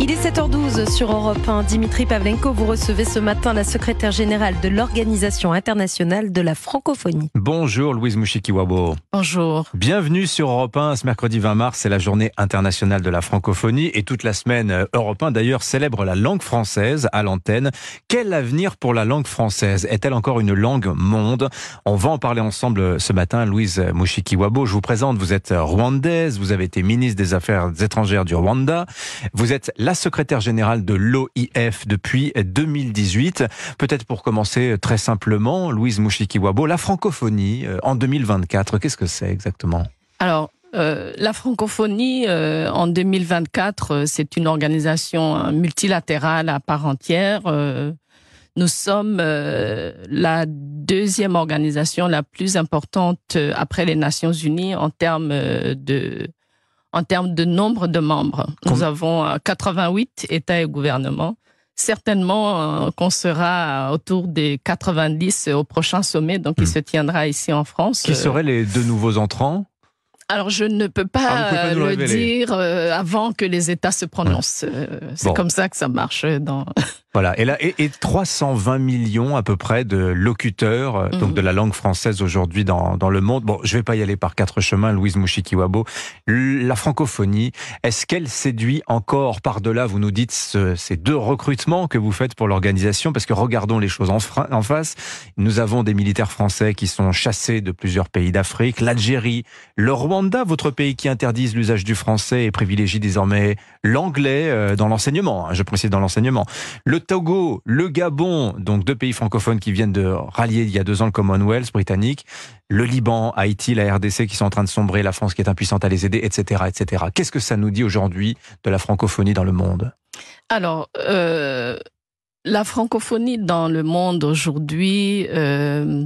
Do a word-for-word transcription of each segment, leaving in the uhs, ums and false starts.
Il est sept heures douze sur Europe un. Dimitri Pavlenko, vous recevez ce matin la secrétaire générale de l'Organisation internationale de la francophonie. Bonjour Louise Mushikiwabo. Bonjour. Bienvenue sur Europe un. Ce mercredi vingt mars, c'est la journée internationale de la francophonie et toute la semaine, Europe un d'ailleurs célèbre la langue française à l'antenne. Quel avenir pour la langue française? Est-elle encore une langue monde? On va en parler ensemble ce matin. Louise Mushikiwabo, je vous présente, vous êtes rwandaise, vous avez été ministre des Affaires étrangères du Rwanda, vous êtes la secrétaire générale de l'O I F depuis deux mille dix-huit. Peut-être pour commencer très simplement, Louise Mushikiwabo, la francophonie en deux mille vingt-quatre, qu'est-ce que c'est exactement? Alors, euh, la francophonie euh, en deux mille vingt-quatre, euh, c'est une organisation multilatérale à part entière. Euh, nous sommes euh, la deuxième organisation la plus importante euh, après les Nations Unies en termes euh, de... En termes de nombre de membres, nous avons quatre-vingt-huit États et gouvernements. Certainement qu'on sera autour des quatre-vingt-dix au prochain sommet, donc mmh. il se tiendra ici en France. Qui seraient les deux nouveaux entrants ? Alors, je ne peux pas, ah, pas le révéler. dire euh, avant que les États se prononcent. Ouais. Euh, c'est bon. Comme ça que ça marche. Dans... Voilà. Et là, et, et trois cent vingt millions à peu près de locuteurs, mmh. donc de la langue française aujourd'hui dans, dans le monde. Bon, je vais pas y aller par quatre chemins, Louise Mushikiwabo. La francophonie, est-ce qu'elle séduit encore par-delà, vous nous dites, ce, ces deux recrutements que vous faites pour l'organisation? Parce que regardons les choses en, en face. Nous avons des militaires français qui sont chassés de plusieurs pays d'Afrique, l'Algérie, le Rwanda, votre pays qui interdise l'usage du français et privilégie désormais l'anglais dans l'enseignement, je précise dans l'enseignement. Le Togo, le Gabon, donc deux pays francophones qui viennent de rallier il y a deux ans le Commonwealth britannique, le Liban, Haïti, la R D C qui sont en train de sombrer, la France qui est impuissante à les aider, et cetera, et cetera. Qu'est-ce que ça nous dit aujourd'hui de la francophonie dans le monde? Alors, euh, la francophonie dans le monde aujourd'hui... Euh,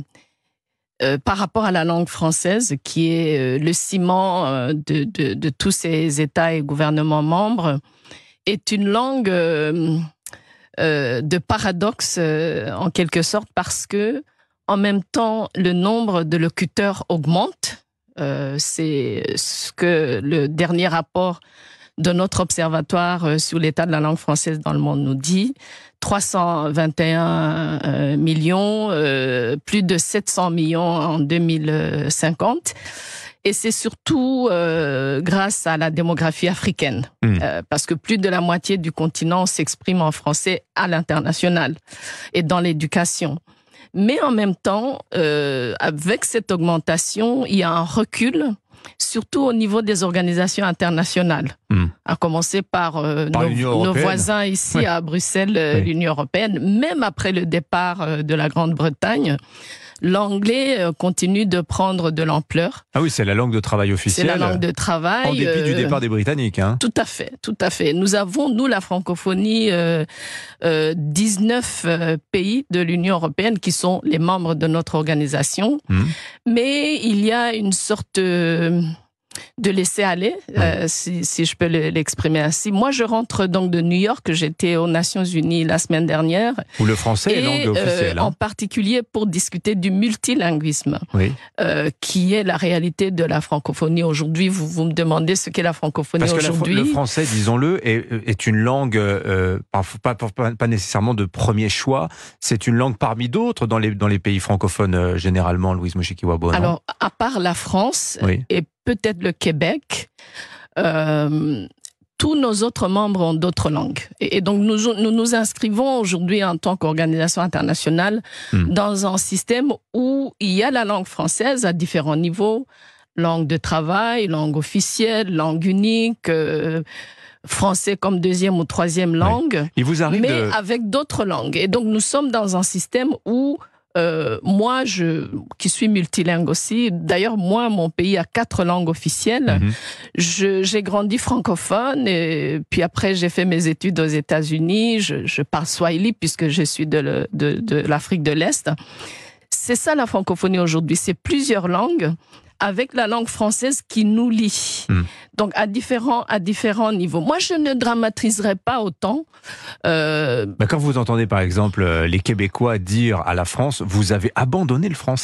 Euh, par rapport à la langue française, qui est euh, le ciment euh, de, de, de tous ces États et gouvernements membres, est une langue euh, euh, de paradoxe euh, en quelque sorte, parce que en même temps le nombre de locuteurs augmente. Euh, c'est ce que le dernier rapport de notre observatoire sur l'état de la langue française dans le monde nous dit. trois cent vingt et un euh, millions, euh, plus de sept cents millions en deux mille cinquante. Et c'est surtout euh, grâce à la démographie africaine, mmh. euh, parce que plus de la moitié du continent s'exprime en français à l'international et dans l'éducation. Mais en même temps, euh, avec cette augmentation, il y a un recul, surtout au niveau des organisations internationales, mmh. à commencer par, euh, par nos, nos voisins ici ouais. à Bruxelles, oui. l'Union européenne. Même après le départ de la Grande-Bretagne, l'anglais continue de prendre de l'ampleur. Ah oui, c'est la langue de travail officielle. C'est la langue de travail. En dépit euh, du départ des Britanniques. Hein. Tout à fait, tout à fait. Nous avons, nous, la francophonie, euh, euh, dix-neuf euh, pays de l'Union européenne qui sont les membres de notre organisation. Mmh. Mais il y a une sorte... Euh, de laisser aller, euh, si, si je peux l'exprimer ainsi. Moi, je rentre donc de New York, j'étais aux Nations Unies la semaine dernière. Où le français et, est langue officielle. Euh, hein. En particulier pour discuter du multilinguisme, oui. euh, qui est la réalité de la francophonie aujourd'hui. Vous, vous me demandez ce qu'est la francophonie aujourd'hui. Parce que le français, disons-le, est, est une langue, euh, pas, pas, pas nécessairement de premier choix, c'est une langue parmi d'autres dans les, dans les pays francophones, euh, généralement, Louise Mushikiwabo. Alors, à part la France, oui. et peut-être le Québec, euh, tous nos autres membres ont d'autres langues. Et, et donc, nous, nous nous inscrivons aujourd'hui en tant qu'organisation internationale mmh. dans un système où il y a la langue française à différents niveaux, langue de travail, langue officielle, langue unique, euh, français comme deuxième ou troisième langue, oui. Il vous arrive mais de... avec d'autres langues. Et donc, nous sommes dans un système où Euh, moi, je, qui suis multilingue aussi, d'ailleurs, moi, mon pays a quatre langues officielles. Mmh. Je, j'ai grandi francophone et puis après, j'ai fait mes études aux États-Unis. Je, je parle swahili puisque je suis de, le, de, de l'Afrique de l'Est. C'est ça la francophonie aujourd'hui, c'est plusieurs langues avec la langue française qui nous lie. Mmh. Donc, à différents, à différents niveaux. Moi, je ne dramatiserai pas autant. Euh... Mais quand vous entendez, par exemple, les Québécois dire à la France, vous avez abandonné le français.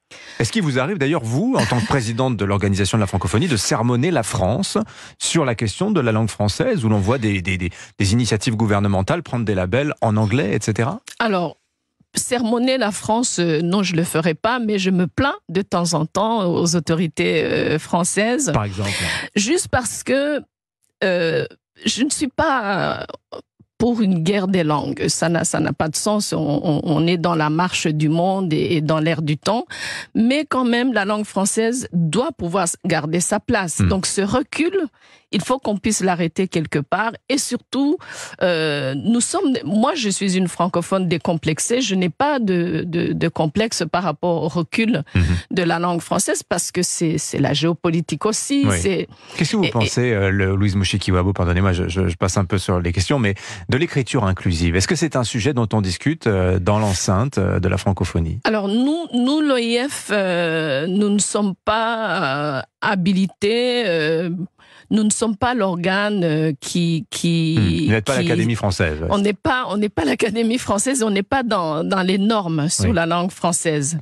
Est-ce qu'il vous arrive d'ailleurs, vous, en tant que présidente de l'Organisation de la francophonie, de sermonner la France sur la question de la langue française, où l'on voit des, des, des, des initiatives gouvernementales prendre des labels en anglais, et cetera? Alors, sermonner la France, euh, non, je le ferai pas, mais je me plains de temps en temps aux autorités euh, françaises. Par exemple. Juste parce que euh, je ne suis pas pour une guerre des langues. Ça n'a, ça n'a pas de sens. On, on, on est dans la marche du monde et, et dans l'air du temps. Mais quand même, la langue française doit pouvoir garder sa place. Mmh. Donc ce recul, il faut qu'on puisse l'arrêter quelque part. Et surtout, euh, nous sommes. Moi, je suis une francophone décomplexée. Je n'ai pas de, de, de complexe par rapport au recul mmh. de la langue française parce que c'est, c'est la géopolitique aussi. Oui. C'est... Qu'est-ce que vous et, pensez, et... euh, le, Louise Mushikiwabo, pardonnez-moi, je, je, je passe un peu sur les questions, mais de l'écriture inclusive. Est-ce que c'est un sujet dont on discute euh, dans l'enceinte euh, de la francophonie? Alors nous, nous l'O I F, euh, nous ne sommes pas euh, habilités. Euh, Nous ne sommes pas l'organe qui... qui mmh. Vous n'êtes pas qui, l'Académie française. On n'est pas, on n'est pas l'Académie française, on n'est pas dans, dans les normes sur oui. la langue française.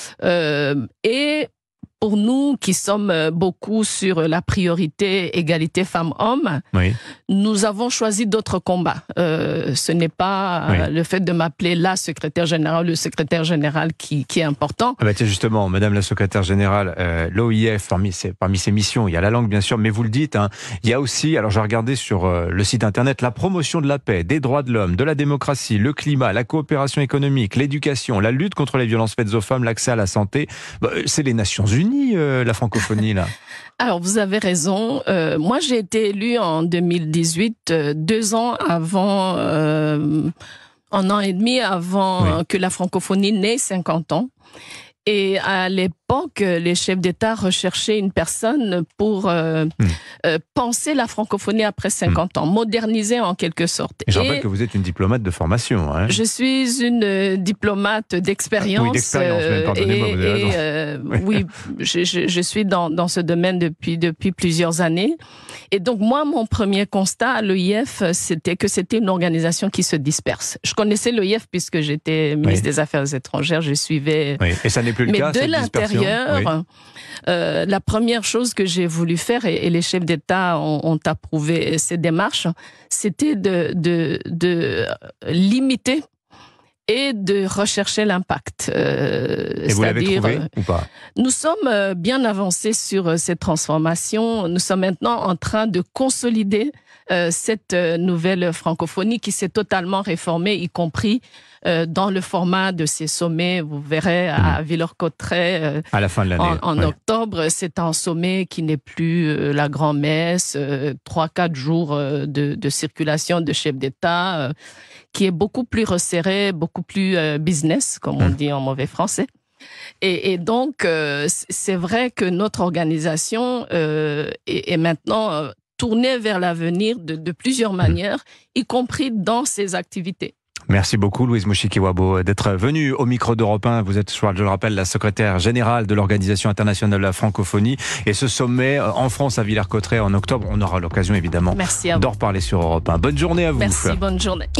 Euh, et pour nous qui sommes beaucoup sur la priorité égalité femmes-hommes, oui. nous avons choisi d'autres combats. Euh, ce n'est pas oui. le fait de m'appeler la secrétaire générale, le secrétaire général qui, qui est important. Ah bah tiens justement, Madame la secrétaire générale, euh, l'O I F, parmi ses, parmi ses missions, il y a la langue bien sûr, mais vous le dites, hein, il y a aussi, alors j'ai regardé sur euh, le site internet, la promotion de la paix, des droits de l'homme, de la démocratie, le climat, la coopération économique, l'éducation, la lutte contre les violences faites aux femmes, l'accès à la santé. Bah, c'est les Nations Unies, euh, la francophonie là. Alors, vous avez raison. Euh, moi, j'ai été élue en deux mille dix-huit, euh, deux ans avant, euh, un an et demi avant oui. que la francophonie n'ait cinquante ans. Et à l'époque, les chefs d'État recherchaient une personne pour euh, mmh. euh, penser la francophonie après cinquante mmh. ans, moderniser en quelque sorte. Et je rappelle que vous êtes une diplomate de formation. Hein. Je suis une diplomate d'expérience. Oui, d'expérience, euh, pardonnez-moi, vous avez raison. Et, euh, oui, oui je, je, je suis dans, dans ce domaine depuis, depuis plusieurs années. Et donc, moi, mon premier constat à l'O I F, c'était que c'était une organisation qui se disperse. Je connaissais l'O I F puisque j'étais ministre oui. des Affaires étrangères, je suivais... Oui. Et ça n'est plus le Mais cas, de l'intérieur, oui. euh, la première chose que j'ai voulu faire, et, et les chefs d'État ont, ont approuvé ces démarches, c'était de, de, de limiter et de rechercher l'impact. Euh, et vous l'avez trouvé ou pas? Nous sommes bien avancés sur cette transformation. Nous sommes maintenant en train de consolider euh, cette nouvelle francophonie qui s'est totalement réformée, y compris euh, dans le format de ces sommets. Vous verrez à mmh. Villers-Cotterêts euh, à la fin de l'année, en, en ouais. octobre, c'est un sommet qui n'est plus euh, la grand-messe, euh, trois, quatre jours euh, de, de circulation de chefs d'État, euh, qui est beaucoup plus resserré, beaucoup plus euh, business, comme on mmh. dit en mauvais français. Et, et donc, euh, c'est vrai que notre organisation euh, est, est maintenant euh, tournée vers l'avenir de, de plusieurs manières, mmh. y compris dans ses activités. Merci beaucoup Louise Mushikiwabo d'être venue au micro d'Europe un. Vous êtes, je le rappelle, la secrétaire générale de l'Organisation internationale de la francophonie. Et ce sommet en France à Villers-Cotterêts en octobre, on aura l'occasion évidemment d'en reparler sur Europe un. Bonne journée à vous. Merci, bonne journée.